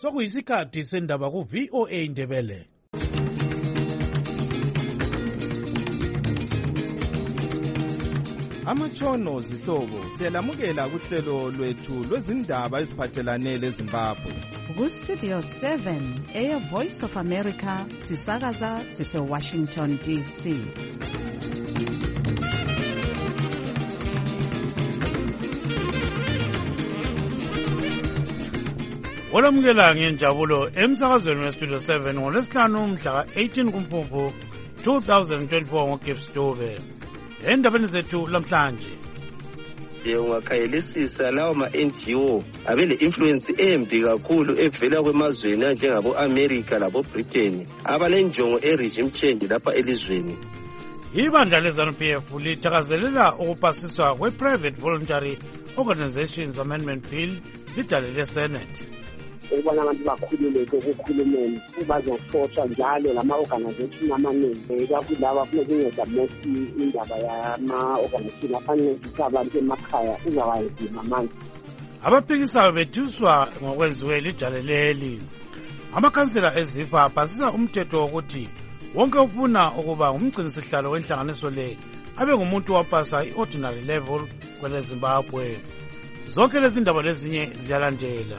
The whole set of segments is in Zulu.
Sokuyisikhathi sendaba ku-VOA Indebele. Amatshono zihlobo siyalamukela kuhlelo lwethu lwezindaba eziphathelane leZimbabwe. Ku-Studio 7 Air Voice of America sisakaza sise-Washington DC. Olamukela ngenjabulo emsakazweni weStudio 7 ngolwesihlanu mhla ka-18 kuMfumfu 2024 ngoGibbs Dube. Endabeni zethu lamhlanje ungakhayelisisa lawo ma-NGO abe le-influence embi kakhulu evela kwemazweni anjengabo-America labo-Britain abalenjongo e-regime change lapha elizweni. Ibandla le-ZANU-PF lithakazelela ukupasiswa kwe-Private Voluntary Organizations Amendment Bill lidale le-Senate. Ukubona abantu bakhululeke ekukhulumeni bazofoshwa njalo lama-organization amaningi kakulaba funeka inceda most indaba yama-organization afanele abantu emakhaya uzawayizima manje. Abaphikisayo bethuswa ngokwenziwe lidale leli. Amakhansela eZipa apasisa umthetho wokuthi wonke ufuna ukuba ngumgcinisihlalo wenhlanganiso le abe ngumuntu wapasa i-ordinary level kwele Zimbabwe. Zonke lezi ndaba lezinye ziyalandela.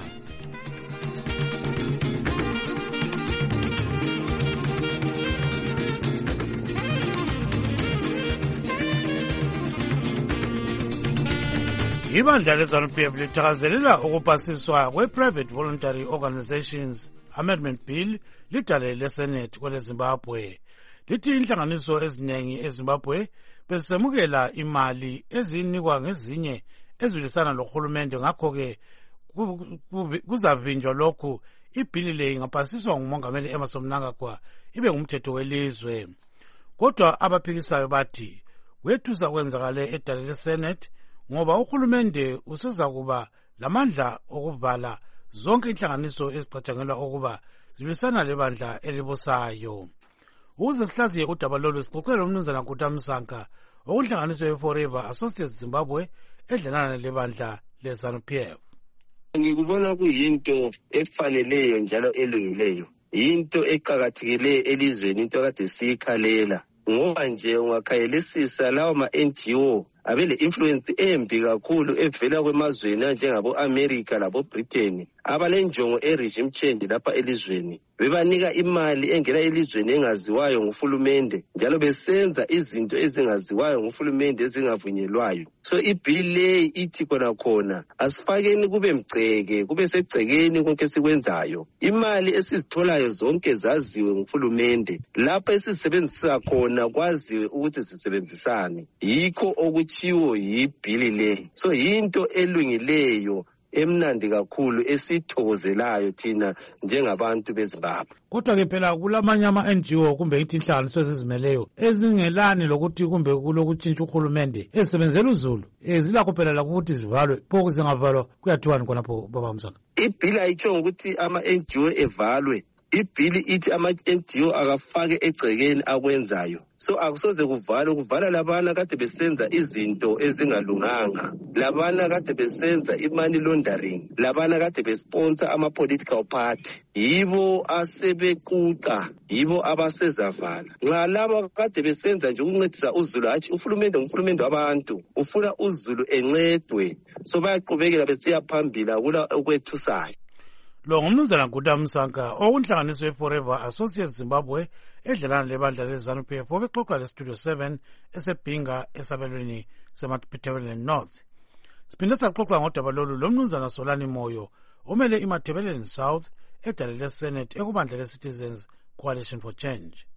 Ibandla le-ZANU-PF lithakazelela ukupasiswa kwe-Private Voluntary Organizations Amendment Bill lidale le-Senate kwele Zimbabwe. Lithi inhlanganiso eziningi eZimbabwe bezisemukela imali ezinikwa ngezinye ezwilisana lohulumende, ngakho-ke kuzavinjwa lokhu ibhili le ingapasiswa ngumongameli Emmerson Mnangagwa ibe ngumthetho welizwe. Kodwa abaphikisayo bathi kwethusa kwenzakale edale le-Senate ngoba uhulumende useza kuba lamandla okuvala zonke inhlanganiso ezicatshangelwa ukuba zilwisana lebandla elibusayo. Ukuze sihlaziye udaba lolu sixoxele umnumzana Nkutha Msanka okunhlanganiso ye-Forever Associates Zimbabwe edlelana lebandla le-ZANU-PF. Ngikubona kuyinto efaneleyo njalo elungileyo, yinto eqakathekileyo elizweni, into kade siyikhalela. Ngoba nje ungakhayelisisa lawo ma-NGO abe le-influence embi kakhulu evela kwemazweni anjengabo-America labo-Britain abalenjongo e-regime change lapha elizweni. Bebanika imali engena elizweni engaziwayo nguhulumende, njalo besenza izinto ezingaziwayo nguhulumende ezingavunyelwayo. So ibhili leyi ithi khona asifakeni kube mgceke, kube segcekeni konke esikwenzayo. Imali esizitholayo zonke zaziwe nguhulumende, lapha esisebenzisa khona kwaziwe ukuthi sisebenzisane. Yikho okuchiwo yibhili leyi. So yinto elungileyo emnandi kakhulu esithokozelayo thina njengabantu beZimbabwe. Kodwa-ke phela kulamanye ama-NGO kumbe ithi inhlanganiso ezizimeleyo ezingelani lokuthi kumbe kulokutshintsha uhulumende ezisebenzela uzulu zilakho phela lakuthi zivalwe, pho zingavalwa kuyathiwani khonapho baba Msanka? Ibhili ayitsho ukuthi ama-NGO evalwe. Ibhili ithi ama-NGO akafake egcekeni akwenzayo. So akusoze kuvala labana kade besenza izinto ezingalunganga, labana kade besenza i-money laundering, labana kade besponsor ama-political party. Yibo asebequqa, yibo abasezavala. Nxa laba kade besenza nje ukuncedisa uzulu, hathi uhulumende ngumhulumende wabantu, ufuna uzulu encedwe. So bayaqhubekela besiya phambili akula okwethusayo. Lo ngumnumzana Nkutha Msanka okunhlanganiso ye-Forever Associates Zimbabwe edlelana lebandla le-ZANU-PF obexoxa le-Studio 7 esebhinga esabelweni seMatabeleland North. Siphinde saxoxa ngodaba lolu lomnumzana Solani Moyo omele iMatabeleland South edale le-Senate ekubandla le-Citizens Coalition for Change.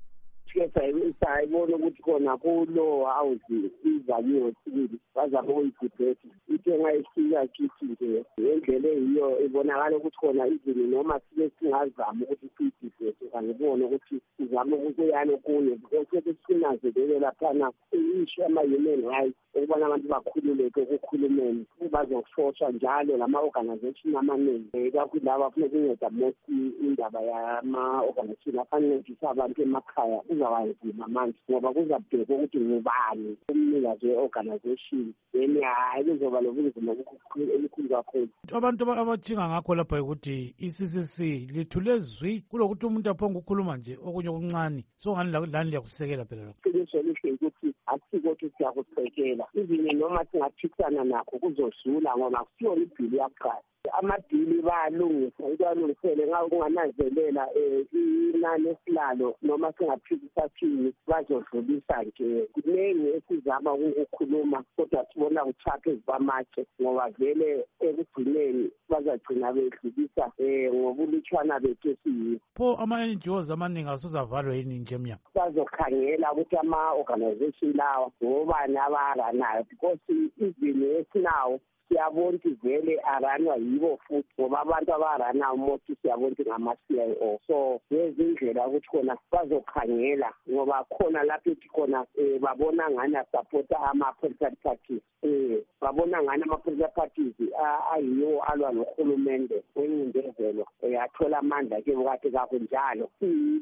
Sayibona ukuthi khona kulo house izanyiwe sibili bazama ukuyidebate ithenga isika kithi nje ngendlela eyiyo ibonakala ukuthi khona izini noma sibe singazama ukuthi siyidebate ngibone ukuthi sizama ukuyana kunye because sinazelele laphana isho ama-human rights ukubona abantu bakhululeke ekukhulumeni bazofoshwa njalo lama-organization amaningi kakulaba funeka inceda most indaba yama-organization afanele abantu emakhaya kuzabanzima manje ngoba kuzabhekwa ukuthi ngubani umnikazi we-organization then hayi kuzoba lobunzima elikhulu kakhulu. Abantu abajinga ngakho lapha ukuthi i-CCC lithule zwi kulokuthi umuntu aphonga ukukhuluma nje okunye okuncane sokungani lani liyakusekela phela lokho. Iqiniso lihle ukuthi akusiko ukuthi siyakusekela izini noma singathisana nakho kuzosula ngoba kusiyona ibhili yakuqala. Amadili bayalungisa ukwalungisele ngawo kungananzelela inani esilalo noma singaphikisa thini bazodlulisa nje kuningi esizama ukukhuluma kodwa sibona kuthapha ezibamatshe ngoba vele ekugcineni bazagcina bedlulisa ngobulutshwana bethu esiyibo. Pho ama-NGOs amaningi asuzavalwe yini nje emnyango? Bazokhangela ukuthi ama-organization lawa ngobani abaranayo because izini esinawo siyabona ukuthi vele aranwa yibo futhi ngoba abantu abarana umothi siyabona ukuthi ngama-CIO. So ngezindlela ukuthi khona bazokhangela ngoba khona lapho ethi khona babona ngani asapota ama-political parties. Babona ngani ama-political parties ayiwo alwa nohulumende wencindezelo athola amandla ke bukade kakunjalo.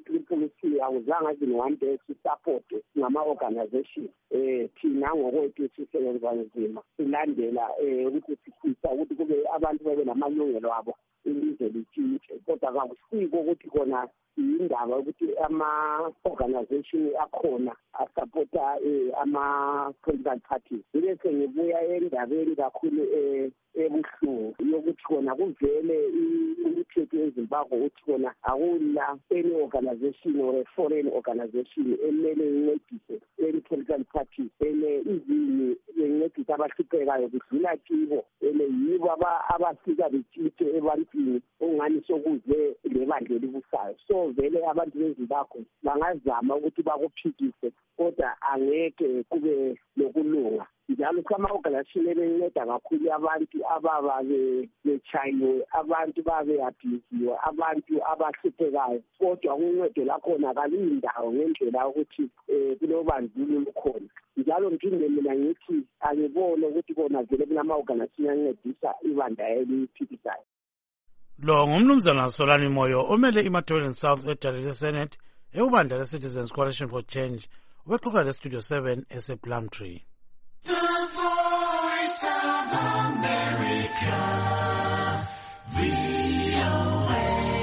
I-PPC akuzange azi one day sisapote ngama-organization thina ngokwethu sisebenza nzima silandela ukuthi sifisa ukuthi kube abantu babe namalungelo abo ilizwe litshintshe kodwa kakusiko ukuthi khona indaba ukuthi ama-organization akhona asapota ama-political parties. Bese ngibuya endabeni kakhulu ebuhlungu yokuthi khona kuvele imithetho eZimbabwe ukuthi khona akula any organization or a foreign organization emele incedise any political party izini incedise abahluphekayo kudlula kibo yibo abafika betshintshe ebantwini ongani sokuze lebandla elibusayo. So vele abantu beZimbabwe bangazama ukuthi bakuphikise kodwa angeke kube lokulunga. Njalo ama-organization ebenceda kakhulu abantu ababa bechayiwe, abantu babe abhiziwe, abantu abahluphekayo kodwa uncedo lakhona kaluyindawo ngendlela ukuthi kulobandlululo lukhona. Njalo ngiphinde mina ngithi angibone ukuthi kona vele kulama-organization ancedisa ibandla eliphikisayo. Lo ngumnumzana Solani Moyo omele iMatabeleland South edale leSenate ebandla leCitizens Coalition for Change ubexoxa leStudio 7 esePlumtree. The Voice of America, VOA.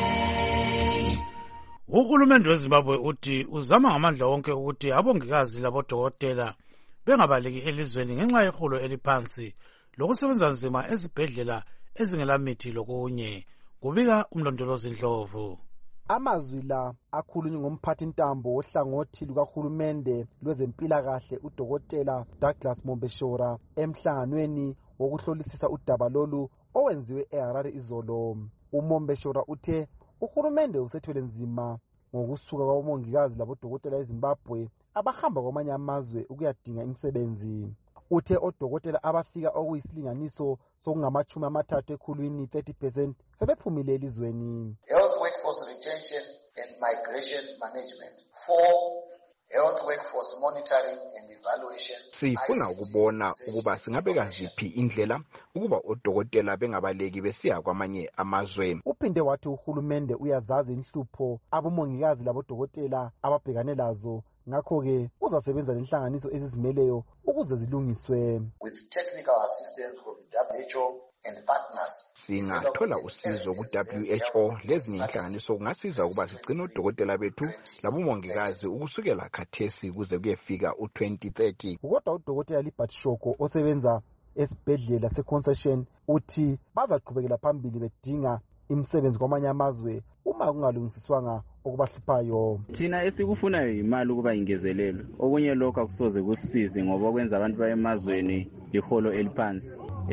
Uhulumende weZimbabwe uthi uzama ngamandla wonke ukuthi abongikazi labodokotela bengabaleki elizweni ngenxa yeholo eliphansi lokusebenza nzima ezibhedlela ezingelamithi lokunye. Kubika umlondolozi Ndlovu. Amazwi la akhulunywe ngomphathi ntambo ohlangothi lukahulumende lwezempilakahle uDokotela Douglas Mombeshora emhlanganweni wokuhlolisisa udaba lolu owenziwe eHarare izolo. UMombeshora uthe uhulumende usethwele nzima ngokusuka kwabomongikazi labodokotela eZimbabwe abahamba kwamanye amazwe ukuyadinga imisebenzi. Uthe odokotela abafika okuyisilinganiso sokungamachumi amathathu ekhulwini 30% sebephumile elizweni. Health workforce retention and migration management. 4. Health workforce monitoring and evaluation. Sifuna ukubona ukuba singabeka ziphi indlela ukuba odokotela bengabaleki besiya kwamanye amazwe. Uphinde wathi uhulumende uyazazi inhlupho abomongikazi labodokotela ababhekane lazo. Ngakho-ke uzasebenza lenhlanganiso ezizimeleyo ukuze zilungiswe. With technical assistance from the WHO and partners. Singathola usizo ku-WHO lezinye inhlanganiso kungasiza ukuba sigcine odokotela bethu labomongikazi ukusukela khathesi kuze kuyefika u-2030. Kodwa udokotela Libert Shoko osebenza esibhedlela seConcession uthi bazaqhubekela phambili bedinga imisebenzi kwamanye amazwe uma kungalungisiswanga okubahluphayo. Thina esikufunayo imali ukuba ingezelelwe. Okunye lokho akusoze kusisize ngoba kwenza abantu bayemazweni liholo eliphansi.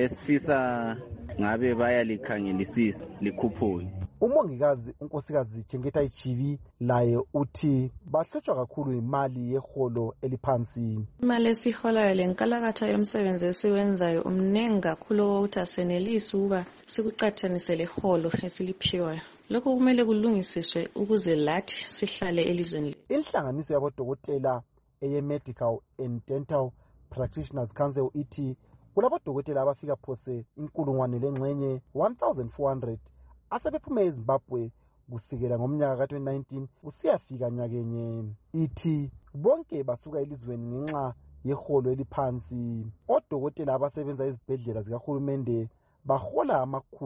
Esifisa ngabe bayalikhangelisisa likhuphuke. Umongikazi unkosikazi Chengeta Ichivi laye uthi bahlutshwa kakhulu imali yeholo eliphansi. Imali esiholayo lenkalakatha yomsebenzi esiwenzayo umningi kakhulu ukuthi asenelisi ukuba sikuqathanise leholo esiliphiwayo. Lokho kumele kulungisiswe ukuze lathi sihlale elizweni. Inhlanganiso yabodokotela eye-Medical and Dental Practitioners Council ithi kulabodokotela abafika phose 1,400 asebephume eZimbabwe kusukela ngomnyaka ka-2019 kusiyafika nyakenye. Ithi bonke basuka elizweni ngenxa yeholo eliphansi. Odokotela abasebenza ezibhedlela zikahulumende bahola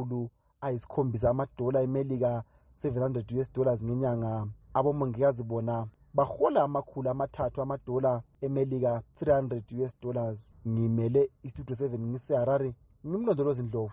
$700 eMelika, $700 ngenyanga. Abomongikazi bona bahola $300 eMelika, $300. Ngimele istudio 7 ngiseHarare, ngimlondolozi Ndlovu.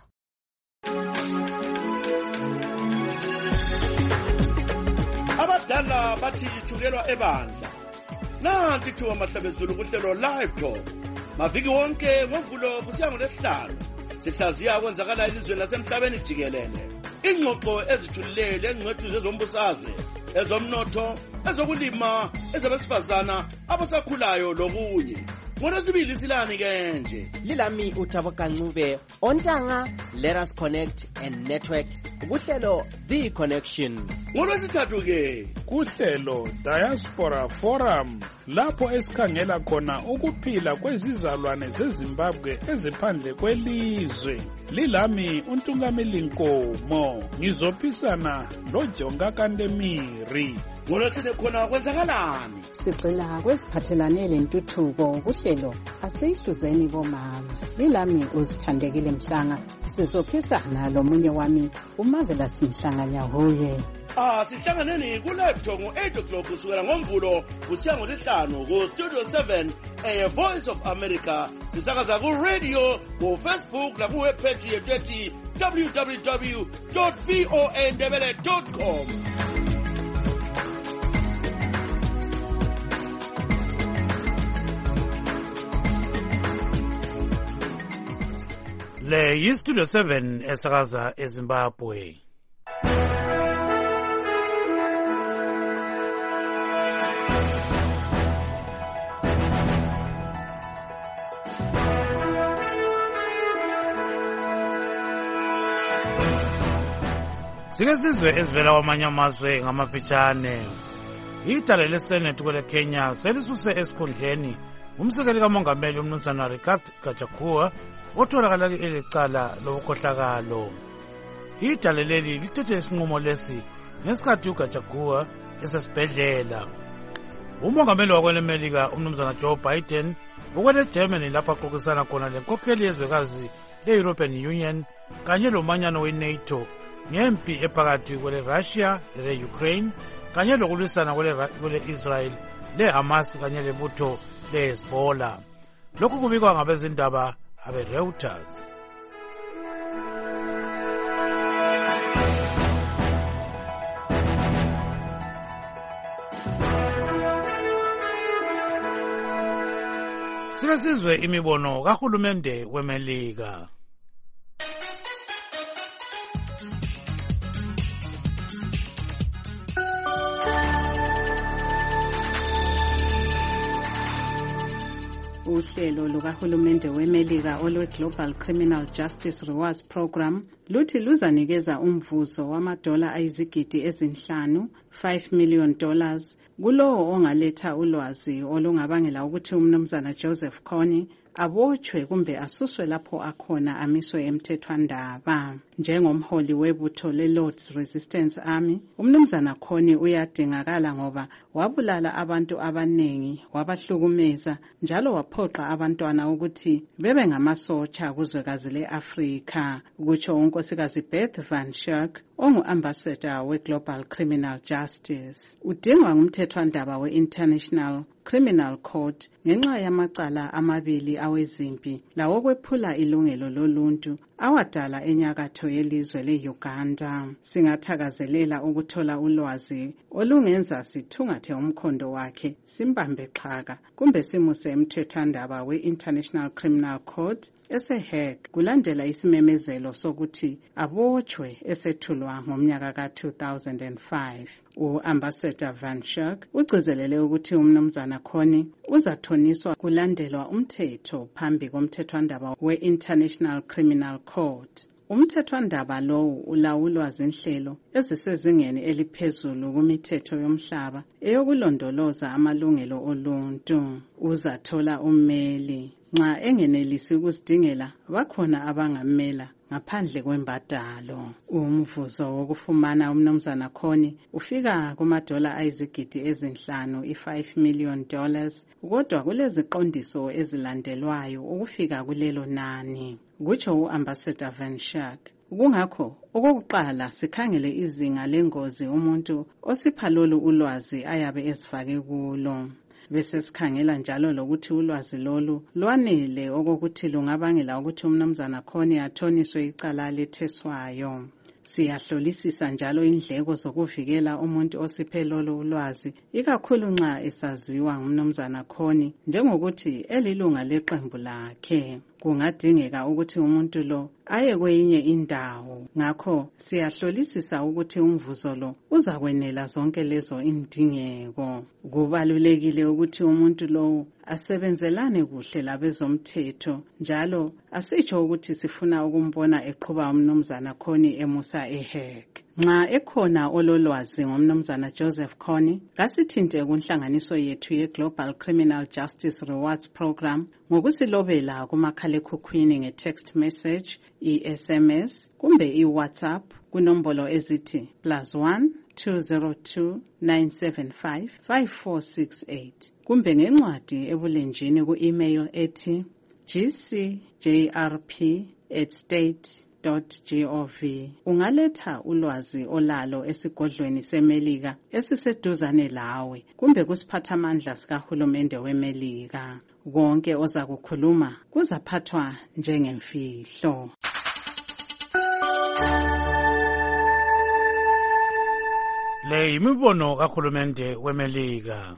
Abadala bathi ithukelwa ebandla. Nanti ithuba mahlabezulu kuhlelo live talk. Maviki wonke ngovulo kusiya ngoLwesihlanu. Sihlaziya kwenzakala elizweni lasemhlabeni jikelele. Ingxoxo ezijulile engcwethu ezombusazwe, ezomnotho, ezokulima, ezabesifazana, abasakhulayo lokunye. Ngolwesibili silani ke nje. Lilami uThabokancube, Ontanga, Let Us Connect and Network. Kuhlelo The Connection. Ngolwesithathu ke kuhlelo Diaspora Forum, lapho esikhangela khona ukuphila kwezizalwane zeZimbabwe eziphandle kwelizwe. Lilami uNtungameli Nkomo, ngizophisana loJonga Kandemiri. Ngolwesine khona kwenzakalani? Sigxila kweziphathelane lentuthuko kuhlelo asiyihluzeni bomama. Lilami uzithandekile Mhlanga, sizophisana lomunye wami uMarvelous Mhlanga-Nyahuye. Sihlanganeni ku-live talk ngo-8 o'clock kusukela ngomvulo kusiya ngoLwesihlanu ku-Studio 7 Voice of America. Sisakaza ku-radio, ku-Facebook naku-webpage yethu ethi www.voandebele.com. Le yiStudio 7 esakaza eZimbabwe. Sike sizwe ezivela kwamanye amazwe ngamafitshane. Idale leSenate kwele Kenya selisuse esikhundleni umsekeli kamongameli uMnumzana Rigathi Gachagua otholakala elicala lobukhohlakalo. Idale leli lithethe isinqumo lesi ngesikhathi uGachagua esesibhedlela. Umongameli wakwelemelika uMnumzana Joe Biden ukwele Germany lapho axoxisana khona lenkokheli yezwekazi le-European Union kanye lomanyano we-NATO ngempi ephakathi kwele Russia le-Ukraine kanye lokulwisana kwele Israel le-Hamas kanye lebutho le-Hezbollah. Lokhu kubikwa ngabezindaba abe-Reuters. Sike sizwe imibono kahulumende weMelika. Uhlelo lukahulumende weMelika olwe-Global Criminal Justice Rewards Program luthi luzanikeza umvuzo wama-$5 million, $5 million, kulowo ongaletha ulwazi olungabangela ukuthi uMnumzana Joseph Kony abotshwe kumbe asuswe lapho akhona amiswe emthethwandaba. Njengomholi webutho le-Lord's Resistance Army, uMnumzana Kony uyadingakala ngoba wabulala abantu abanengi, wabahlukumeza njalo waphoqa abantwana ukuthi bebe ngamasotsha kuzwekazi le-Afrika, kutsho unkosikazi Beth Van Schurk ongu-ambassador we-Global Criminal Justice. Udingwa ngumthethwandaba we-International Criminal Court ngenxa yamacala amabili awezimpi lawokwephula ilungelo loluntu awadala enyakatho yelizwe le-Uganda. Singathakazelela ukuthola ulwazi olungenza sithungathe umkhondo wakhe, simbambe xhaka kumbe simuse emthethwandaba we-International Criminal Court ese-Hague kulandela isimemezelo sokuthi abotshwe esethulwa ngomnyaka ka-2005. U-Ambassador Van Schurk ugcizelele ukuthi uMnumzana Kony uzathoniswa kulandelwa umthetho phambi komthethwandaba we-International Criminal Court. Umthethwandaba lowu ulawulwa zinhlelo ezisezingeni eliphezulu kumithetho yomhlaba eyokulondoloza amalungelo oluntu. Uzathola ummeli. nxa engenelisi ukusidingela bakhona abangamela ngaphandle kwembadalo. Umvuzo wokufumana umnumzana Khoni ufika kumadola ayizigidi ezinhlanu $5 million, kodwa kuleziqondiso ezilandelwayo ukufika kulelo nani, kutsho u-Ambassador Van Schaik. Kungakho okokuqala sikhangele izinga lengozi umuntu osipha lolu ulwazi ayabe esifake kulo. Bese sikhangela njalo lokuthi ulwazi lolu lwanele okokuthi lungabangela ukuthi umnumzana Khoni athoniswe icala letheswayo. Siyahlolisisa njalo indleko zokuvikela umuntu osiphe lolu ulwazi, ikakhulu nxa esaziwa ngumnumzana Khoni njengokuthi elilunga leqembu lakhe. Kungadingeka ukuthi umuntu lo aye kwenye indawo. Ngakho siyahlolisisa ukuthi umvuzo lo uzakwenela zonke lezo indingeko. Kubalulekile ukuthi umuntu lo asebenzelane kuhle labezomthetho, njalo asitsho ukuthi sifuna ukumbona eqhuba umnumzana Khoni emusa eHague. Nxa ekhona ololwazi ngomnumzana Joseph Khoni, kasithinte kunhlanganiso yethu ye-Global Criminal Justice Rewards Program ngokusilobela kumakhalekhukhwini nge-text message, i-SMS kumbe i-WhatsApp kunombolo ezithi +1 202 975 5468 kumbe ngencwadi ebulenjini ku-email ethi gcjrp@state.gov. Ungaletha ulwazi olalo esigodlweni seMelika esiseduzane lawe kumbe kusiphathamandla sikahulumende weMelika. Konke ozakukhuluma kuzaphathwa njengemfihlo. Le yimibono kahulumende weMelika.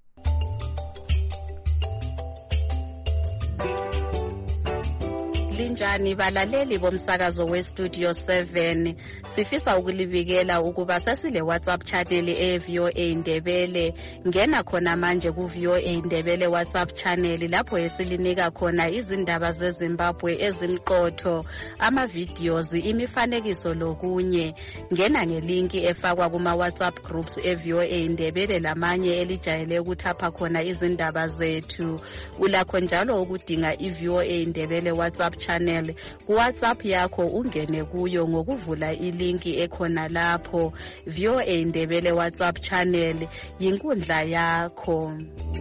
Linjani balaleli bomsakazo weStudio 7, sifisa ukulibikela ukuba sasile WhatsApp channel eVOA Ndebele. Ngena khona manje kuVOA Ndebele WhatsApp channel lapho esilinika khona izindaba zeZimbabwe ezimqotho, ama-videos, imifanekiso lokunye. Ngena ngelinki efakwa kuma WhatsApp groups eVOA Ndebele lamanye elijayele ukuthapha khona izindaba zethu. Ulakho njalo ukudinga iVOA Ndebele WhatsApp channel ku WhatsApp yakho, ungene kuyo ngokuvula ilinki ekhona lapho. VOA Ndebele WhatsApp channel yinkundla yakho.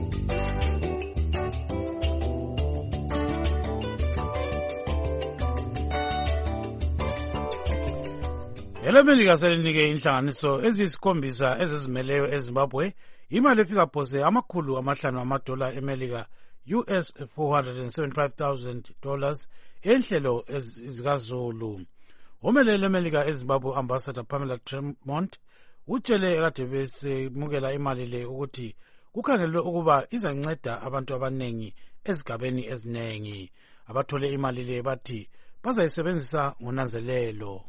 EleMelika selinike inhlanganiso eziyisikhombisa ezizimeleyo eZimbabwe imali efika phose $500 eMelika US $475,000 enhlelo zikaZulu. Omelele eMelika eZimbabwe Ambassador Pamela Tremont utshele ekade besemukela imali le ukuthi kukhangelwe ukuba izanceda abantu abanengi ezigabeni ezinengi. Abathole imali le bathi bazayisebenzisa ngonanzelelo.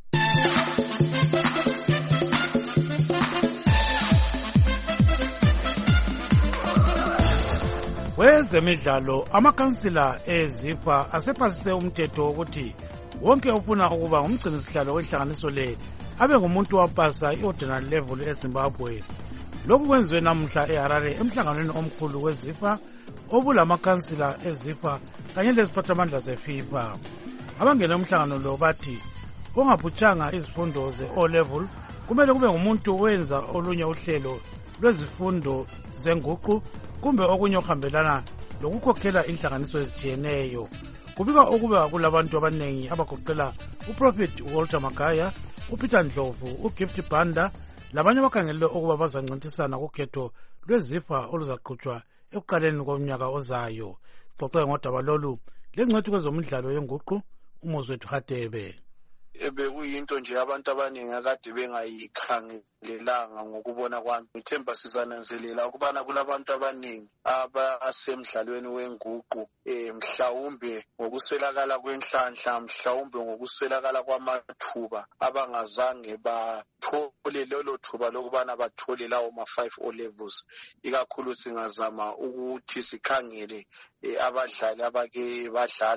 Kwezemidlalo, amakansila eZIFA asephasise umthetho wokuthi wonke ofuna ukuba ngumgcinisihlalo wenhlanganiso le abe ngumuntu wapasa i-ordinary level eZimbabwe. Lokhu kwenziwe namuhla eHarare emhlanganweni omkhulu weZIFA obulamaKhansila eZIFA kanye leziphathamandla zeFIFA. Abangena umhlangano lo bathi ongaphuthanga izifundo ze-O level kumele kube ngumuntu owenza olunye uhlelo lwezifundo zenguqu kumbe okunye okuhambelana lokukhokhela inhlanganiso ezitshiyeneyo. Kubika ukuba kulabantu abanengi abagoqela uProfit Walter Magaya, uPeter Ndlovu, uGift Banda labanye abakhangelwe ukuba bazancintisana kukhetho lweZIFA oluzaqhutshwa ekuqaleni komnyaka ozayo. Sixoxe ngodaba lolu lengcwethi kwezomidlalo yenguqu uMozwethu Hadebe. Bekuyinto nje abantu abaningi akade bengayikhangelelanga ngokubona kwami. Ngithemba sizananzelela ukubana kulabantu abaningi abasemdlalweni wenguqu, mhlawumbe ngokuswelakala kwenhlanhla, mhlawumbe ngokuswelakala kwamathuba, abangazange bathole lelo thuba lokubana bathole lawo ma-5 O levels. Ikakhulu singazama ukuthi sikhangele abadlali abake badlala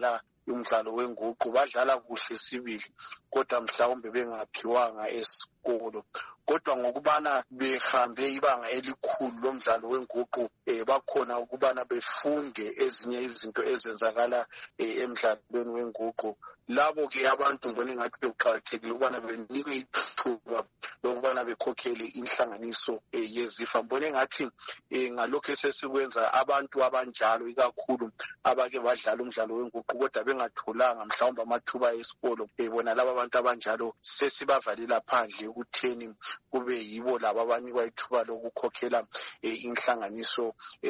umdlalo wenguqu badlala kuhle sibili kodwa mhlawumbe bengaphiwanga esikolo kodwa ngokubana behambe ibanga elikhulu lomdlalo wenguqu bakhona ukubana befunde ezinye izinto ezenzakala emdlalweni wenguqu labo ke abantu ngibona ngathi bekuqakathekile ukubana benikwe ithuba lokubana bekhokhele inhlanganiso yezifa ngibona ngathi ngalokho esesikwenza abantu abanjalo ikakhulu abake badlala umdlalo wenguqu kodwa bengatholanga mhlawumbe amathuba esikolo bona laba abantu abanjalo sesibavalila phandle ukutheni kube yibo laba abanikwa ithuba lokukhokhela inhlanganiso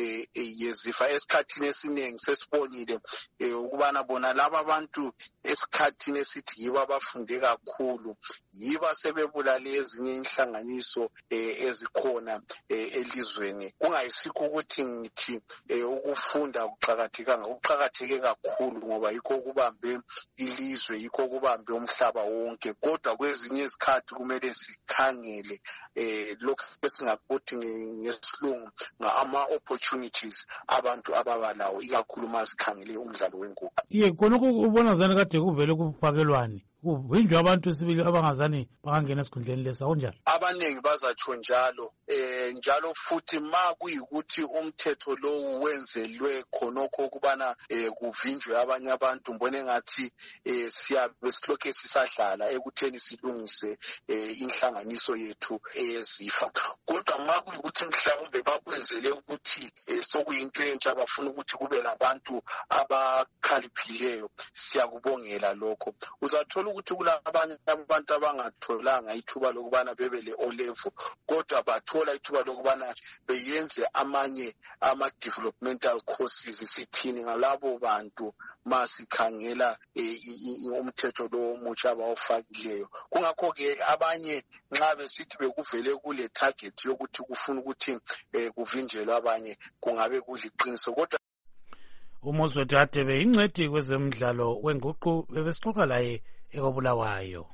yezifa esikhathini esiningi sesibonile ukubana bona laba abantu esikhathini esithi yibo abafunde kakhulu yiba sebebulale ezinye inhlanganiso ezikhona elizweni kungayisikho ukuthi ngithi ukufunda kuqakatheke kakhulu ngoba yikho kubambe ilizwe yikho kubambe umhlaba wonke kodwa kwezinye izikhathi kumele sikhangele lokho esingakuthi ngesilungu ama-opportunities abantu ababalawo ikakhulu masikhangele umdlalo wenguqu khonokho ubona zani kade kuvele kufakelwane kuvinjwe abantu sibili abangazani bangangena esikhundleni lesa kunjalo abaningi bazatsho njalo njalo futhi ma kuyikuthi umthetho lowu wenzelwe khonokho ukubana kuvinjwe abanye abantu ngibone ngathi siyabe silokhu sisadlala ekutheni silungise inhlanganiso yethu eyezifa kodwa ma kuyikuthi mhlawumbe bakwenzele ukuthi sokuyinto entsha bafuna ukuthi kube labantu abakhaliphileyo siyakubongela lokho uzathola ukuthi kulabanye abantu abangatholanga ithuba lokubana bebe le-O-level kodwa bathola ithuba lokubana beyenze amanye ama-developmental courses sithini ngalabo bantu masikhangela umthetho lo omutsha abawufakileyo kungakho-ke abanye nxa besithi bekuvele kule target yokuthi kufuna ukuthi kuvinjelwe abanye kungabe kuliqiniso kodwa uMozwethu Hadebe ingcedi kwezemidlalo wenguqu bebesixoxa laye ekobulawayo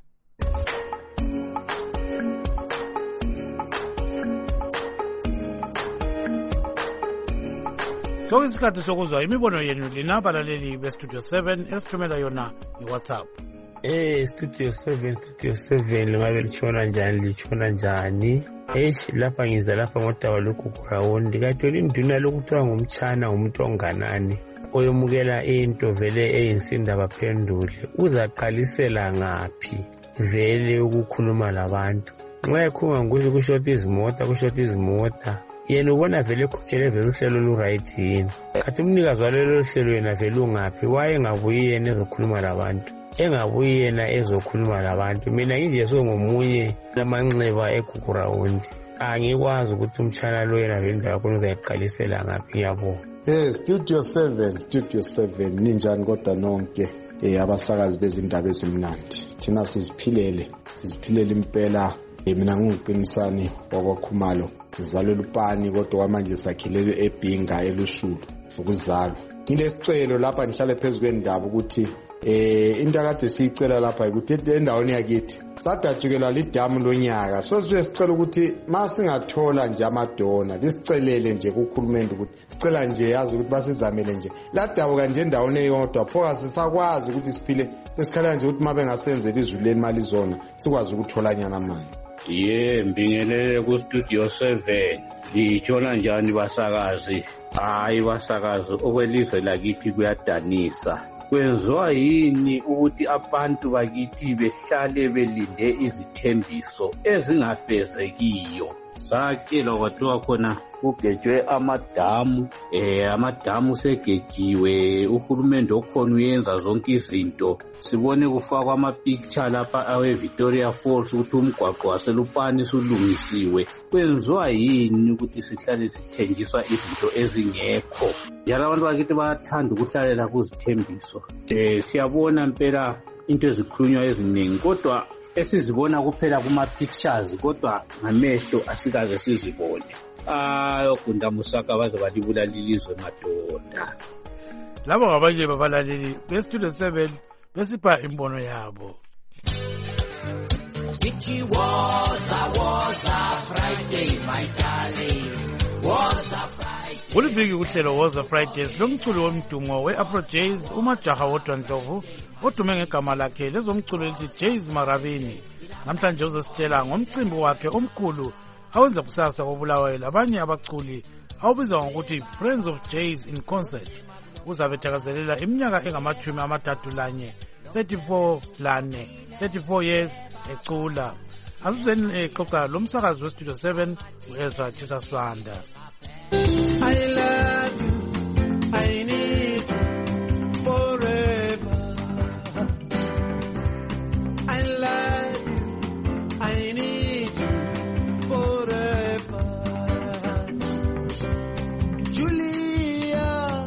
sokuyisikhathi sokuzwa imibono yenu lina abalaleli bestudio 7 esithumela yona ngeWhatsApp studio 7 lingabe litshona njani lapha ngiza lapha ngodaba lokugurawundi katholi induna lokuthiwa ngumtshana ngumuntu onganani oyomukela into vele eyinsinda baphendule uzaqalisela ngaphi vele ukukhuluma labantu nxa ekhuluma ngokuthi kushota izimota yena ubona vele ekhokhele vele uhlelo oluright yini kathi umnikazi walelo hlelo yena vele ungaphi wayengabuyi yena ezokhuluma labantu engabuyi yena ezokhuluma labantu mina nginje songomunye lamanxeba egugurawundi angikwazi ukuthi umtshana lo yena vele indawo yakhona uzayiqalisela ngaphi ngiyabona studio 7 ninjani kodwa nonke abasakazi bezindaba ezimnandi thina siziphilele impela mina nginguqinisani wakwaKhumalo ngizalwe lupani kodwa kwamanje sakhilelwe eBhinga elushulu ukuzalwa ngilesicelo lapha ngihlale phezulu kwendaba ukuthi into akade siyicela lapha ukuthi endaweni yakithi sadatshukelwa lidamu lonyaka so sibe sicela ukuthi masingathola nje amadona lisicelele nje kuhulumende ukuthi sicela nje yazi ukuthi basizamele nje ladabuka nje endaweni eyodwa phoka sisakwazi ukuthi siphile esikhala nje ukuthi mabengasenzela izuleni malizona sikwazi ukuthola nyana manje mbingelele ku studio 7 litshona njani basakazi hayi basakazi okwelizwe lakithi kuyadanisa kwenziwa yini ukuthi abantu bakithi behlale belinde izithembiso ezingafezekiyo satshelwa kwathiwa khona kugejwe amadamu segejiwe uhulumende okhona uyenza zonke izinto sibone kufakwa amapicture lapha awe-Victoria Falls ukuthi umgwaqo waselupani sulungisiwe kwenziwa yini ukuthi sihlale sithenjiswa izinto ezingekho njalo abantu bakithi bayathanda ukuhlalela kuzithembiso siyabona mpela into ezikhulunywa eziningi kodwa esizibona kuphela kuma-pictures kodwa ngamehlo asikaze sizibone ogunda musaka baze balibulala ilizwe madoda labo ngabanye babalaleli bestudio 7 besipha imbono yabo It was a Friday, my darling, was a Friday. uliviki uhlelo woza Fridays lomculo womdumo we-Afro Jazz umajaha wodwa Ndlovu odume ngegama lakhe lezomculo elithi Jazz Marabini. Namhlanje uzositshela ngomcimbi wakhe omkhulu awenza kusasa koBulawayo labanye abaculi awubizwa ngokuthi Friends of Jazz in Concert. Uzabe thakazelela iminyaka engama-34 34 years ecula. Asizeni exoxa lomsakazi weStudio 7 u-Ezra Chisasibanda. I love you, I need you forever. I love you, I need you forever. Julia,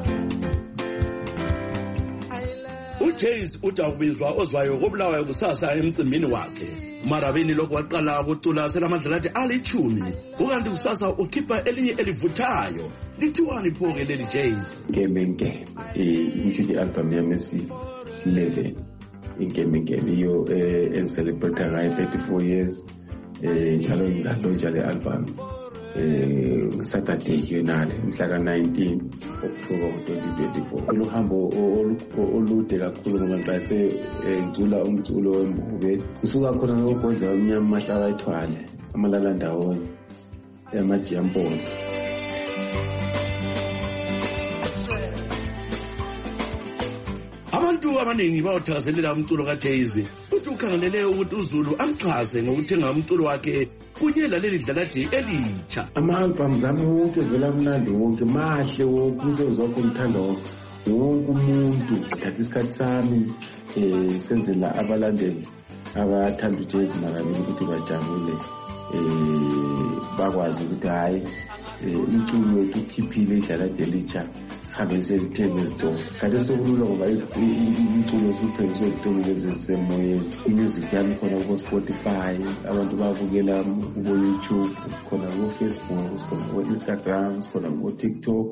uJays utawubizwa ozwayo koBulawayo kusasa emcimbini wakhe. Marabini lokho waqala ukucula selamadlala athi alichumi ukanti kusasa ukhipha elinye elivuthayo lithiwani phoke leli Jays Ngeme i album yamesi 11 ingeme iyo celebrate ngayo 34 years njalo ngizaloja le album Saturday yonale mhla ka-19 October 2024 uhambo olude kakhulu ngoba ngase ngicula umculo wembube kusuka khona ngogodla omnyama mahlaba ayithwale amalala ndawonye yamajiyampondo. Abantu abaningi bawuthakazelela umculo kaJays futhi ukhangelele ukuthi uZulu amchaze ngokuthenga umculo wakhe kunye laleli dlalathi elitsha. Ama-albums ami wonke vela mnandi wonke mahle wonke umsebenzi wakho ngithanda wonke umuntu thatha isikhathi sami senzela abalandeli abathanda uJays Marabini ukuthi bajabule bakwazi ukuthi hayi umculo wethu ukhiphile idlalathi elitsha sihambe selithenge ezitolo kanti sokulula ngoba umculo usuthengiswa ezitolo lezi ezisemoyeni. Imusic yami khona kubo-Spotify abantu babukela kubo-YouTube sikhona kubo-Facebook sikhona kubo-Instagram sikhona kubo-TikTok.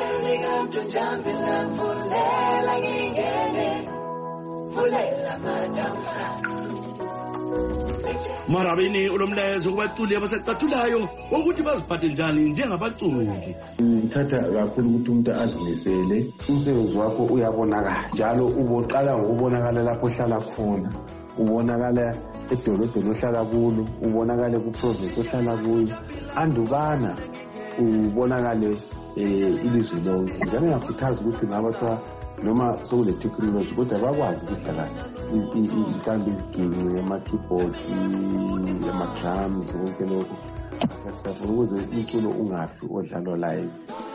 Marabini ulomlezo kubaculi abasecathulayo ukuthi baziphathe njani njengabaculi. Ngithatha kakhulu ukuthi umuntu azimisele umsebenzi wakho uyabonakala njalo uboqala ngokubonakala lapho ohlala khona ubonakala edolobheni ohlala kulo ubonakale ku-province ohlala kuyo andubana ubonakale ilizwe lonke. Njalo ngiyakhuthaza ukuthi ngabathiwa noma sokule technology kodwa bakwazi ukudlala mhlawumbe iziginci ama-keyboard ama-drums konke lokho safuna ukuze umculo ungafi odlalwa live.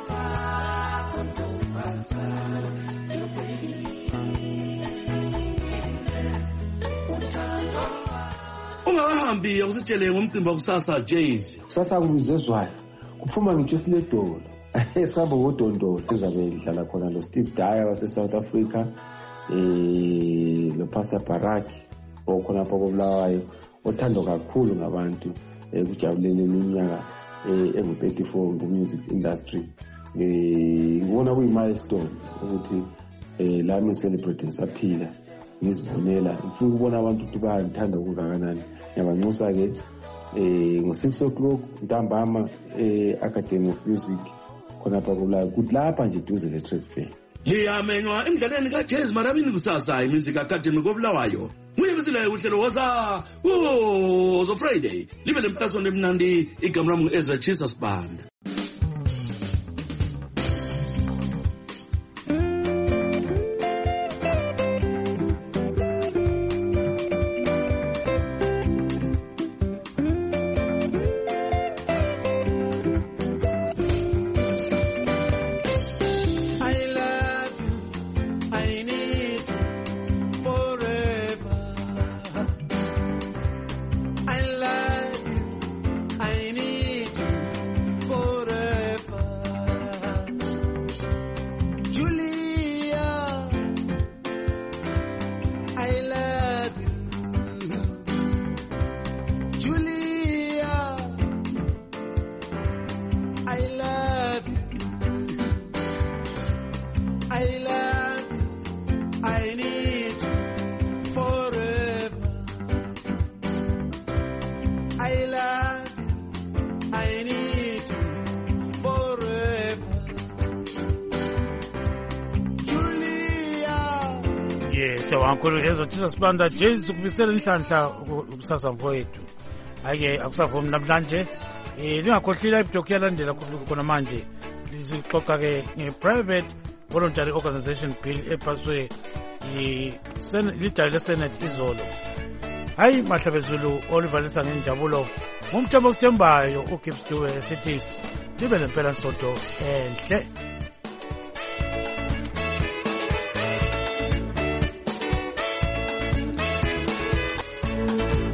Ungahambi akusitshele ngomcimbi wakusasa Jays. Kusasa kubizwe ezwayo kuphuma ngitsho siledolo esihamba ngodondolo ezabe idlala khona lo Steve Dyer wase-South Africa lo Pastor Barak okhona pha koBulawayo othandwa kakhulu ngabantu kujabulele iminyaka engu-34 ngu-music industry. Ngibona kuyi-milestone ukuthi lami celebrate ngisaphila ngizibonela ngifuna ukubona abantu ukuthi bayangithanda okungakanani. Ngiyabanxusa-ke ngo-6 o'clock ntambama Academy of Music khona pha koBulawayo kuthi lapha nje duze le-trade fair. Liyamenywa emdlalweni kaJays Marabini kusasa iMusic Academy koBulawayo. Nguyebisileyo uhlelo woza Woza Friday libe lemplaso emnandi. Igama lami Ezra Chisasibanda. I love you, I need you Siyawankulu ezothisa sibanda James ukubisela inhlanhla kusasa mfowethu. Hayi akusavumi namhlanje. Lingakhohlila ibhlokhi yalandela khona manje. Lizixoxa ke nge-private voluntary organization bill ephaswe lidala leSenate izolo. Hayi mahlabezulu olivalisa ngenjabulo. Ngumthembo sithembayo uGibbs Dube esithi libe lempela nsonto enhle.